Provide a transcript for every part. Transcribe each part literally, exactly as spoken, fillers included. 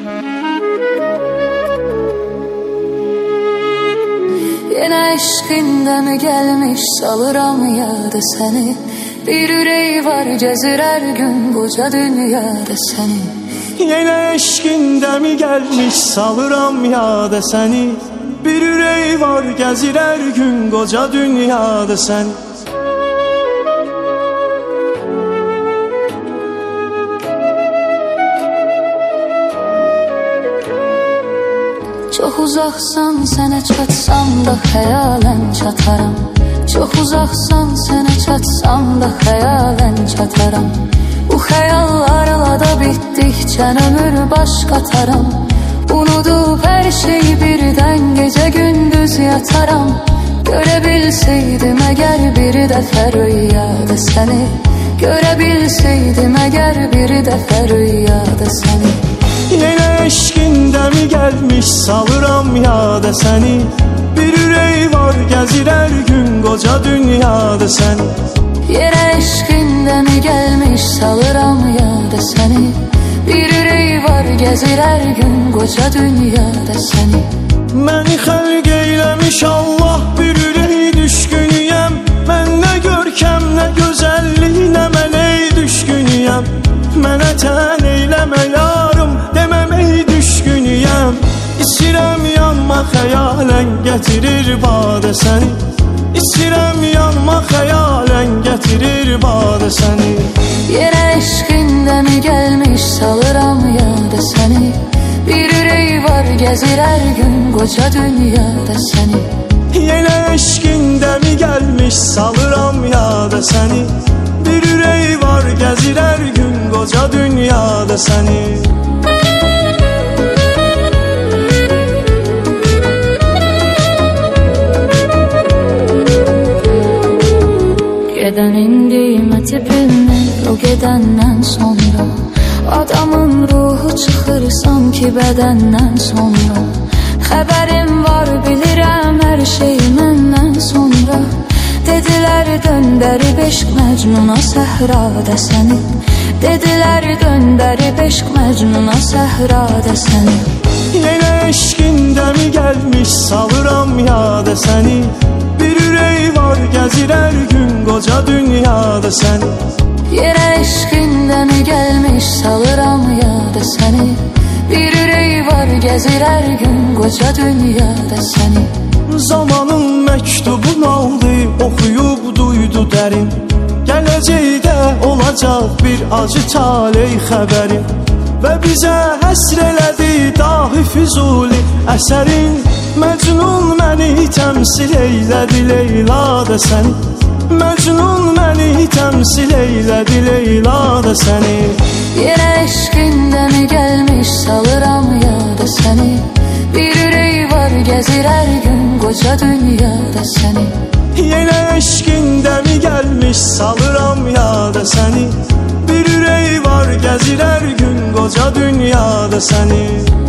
Yine eşkinden gelmiş salıram yada seni. Bir yüreği var gezir her gün koca dünyada seni. Yine eşkinden mi gelmiş salıram yada seni. Bir yüreği var gezir her gün koca dünyada seni. Çok uzaksan sənə çatsam da xəyalən çataram. Çok uzaksan sənə çatsam da xəyalən çataram. Bu xəyallarla da bitdikcə ömür baş qataram. Unudub hər şeyi birdən gecə gündüz yataram. Görə bilsəydim əgər bir dəfə rüyada səni. Görə bilsəydim əgər bir dəfə rüyada səni. Yine eşkinden mi gelmiş salıram yada seni. Bir yüreği var gezir her gün koca dünyada seni. Yine eşkinden mi gelmiş salıram yada seni. Bir yüreği var gezir her gün koca dünyada seni. Məni xəlq eyləmiş Allah bir yüreği düşkünüyəm. Mən nə görkəm nə gözəlliğinə mən ey düşkünüyəm. Mənə tən eyləmə yarım deməm ey düşkünüyəm. İstəyirəm yanma xəyalən gətirir badə səni. İstəyirəm yanma xəyalən gətirir badə səni. Yerə eşqindən mi gəlmiş salıram yada səni. Bir yüreği var gezir her gün koca dünyada səni. Yenə eşqindən mi gəlmiş salıram yada səni. Bir yüreği var gezir her gün koca dünyada səni. Gedən indi mətibimə o gedəndən sonra. Adamın ruhu çıxır sanki bədəndən sonra. Xəbərim var bilirəm hər şey məndən sonra. Dedilər döndərib eşq məcnuna səhrada səni. Dedilər döndərib eşq məcnuna səhrada səni. Yenə eşqindən mi gəlmiş salıram yada səni. Bir yüreği var gezir her gün koca dünyada səni. Yerə eşqindən mi gəlmiş salıram yada səni. Bir yüreği var gezir her gün koca dünyada səni. Zamanın məktubun aldı oxuyub duydu dərin. Gələcəkdə olacaq bir acı taley xəbərin. Və bizə həsr elədi dahi Füzuli əsərin. Məcnun məni təmsil eylədi Leyla da səni. Məcnun məni təmsil eylədi Leyla da səni. Yerə eşqindən mi gəlmiş salıram yada səni. Bir yüreği var gezir her gün koca dünyada səni. Yenə eşqindən mi gəlmiş salıram yada səni. Bir yüreği var gezir her gün koca dünyada səni.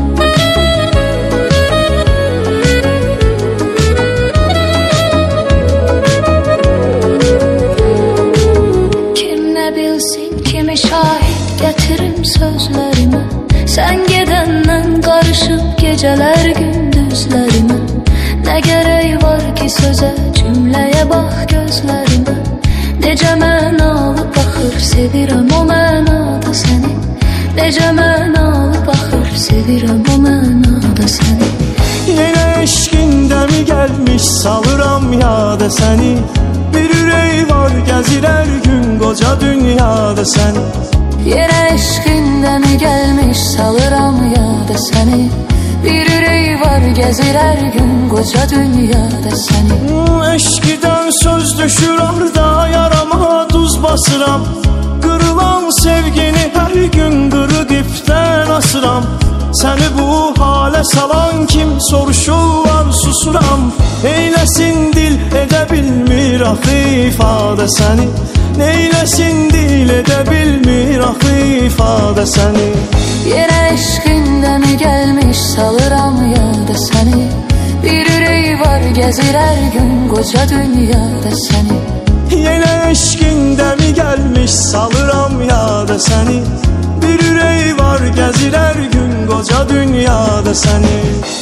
Şahit getirim sözlerime. Sen gidenden karışıp geceler gündüzlerime. Ne gereği var ki söze cümleye bak gözlerime. Necə mən alıp baxır sevirəm o mənada səni. Necə mən alıp baxır sevirəm o mənada səni. Yenə eşqindən mi gəlmiş salıram yada səni. Bir yüreği var gezir her gün koca dünyada səni. Yerə eşqindən mi gəlmiş salıram yada səni. Bir yüreği var gezir her gün koca dünyada səni. Eşqdən söz düşür arda yarama duz basıram. Qırılan sevgini her gün qırıq ipdən asıram. Səni bu halə salan kim soruşurlar susuram. Eyləsin dil edə bilmir axı ifadə səni. Neyləsin dil edə bilmir axı ifadə səni. Yerə eşqindən mi gəlmiş salıram yada səni. Bir yüreği var gezir her gün koca dünyada səni. Yenə eşqindən mi gəlmiş salıram yada səni. Bir yüreği var gezir her gün koca dünyada səni.